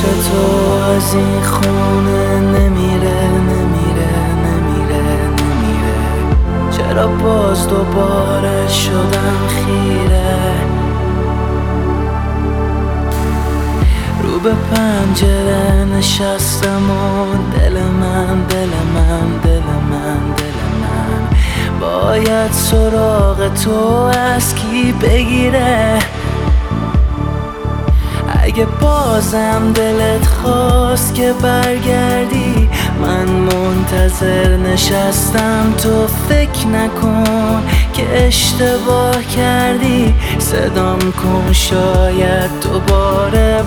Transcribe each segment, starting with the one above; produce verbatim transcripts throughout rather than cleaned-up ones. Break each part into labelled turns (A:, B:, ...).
A: تو از این خونه نمیره نمیره نمیره نمیره. چرا باز دوباره شدم خیره؟ رو به پنجره نشستم و دل من دل من دل من دل من باید سراغ تو از کی بگیره؟ اگه بازم دلت خواست که برگردی، من منتظر نشستم، تو فکر نکن که اشتباه کردی. صدام کن شاید دوباره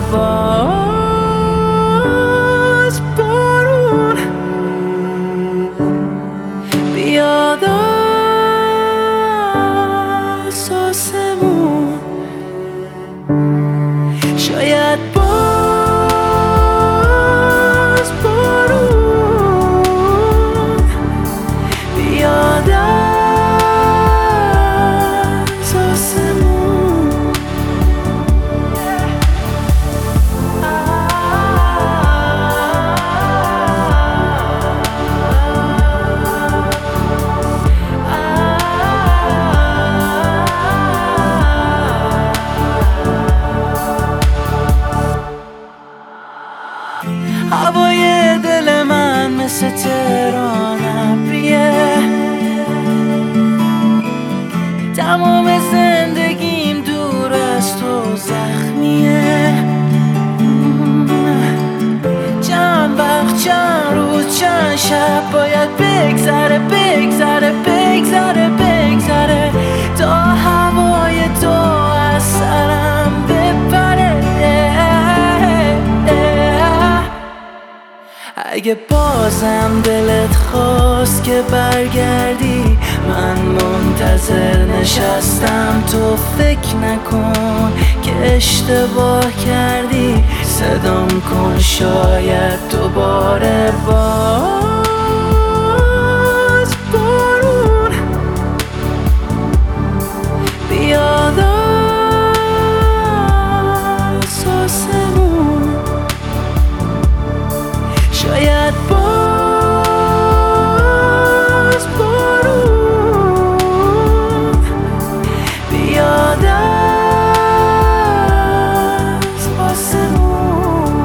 A: باز بارون بیاد از آسمون. شاید باز بارون بیاد از آسمون. هوای دل من مثل تهران ابریه، تمام زندگیم دور از تو زخمیه. چند وقت چند روز چند شب باید بگذره بگذره بگذره بگذره تا هوای تو از سرم بپره. اگه بازم دلت خواست که برگردی، من منتظر نشستم، تو فکر نکن که اشتباه کردی. صدام کن شاید دوباره باز بارون بیاد از آسمون. شاید باز بارون بیاد از آسمون.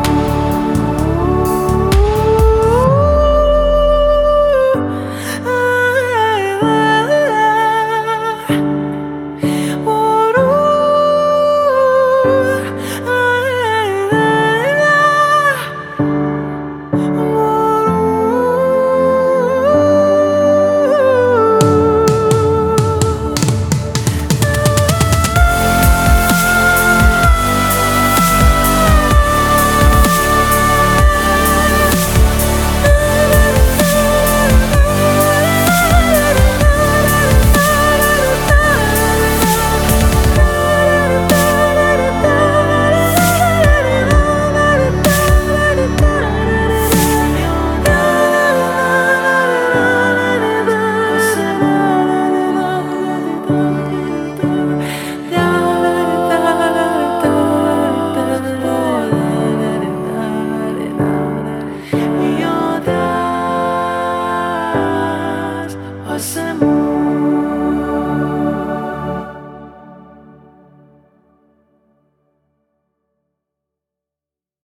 A: Hacemos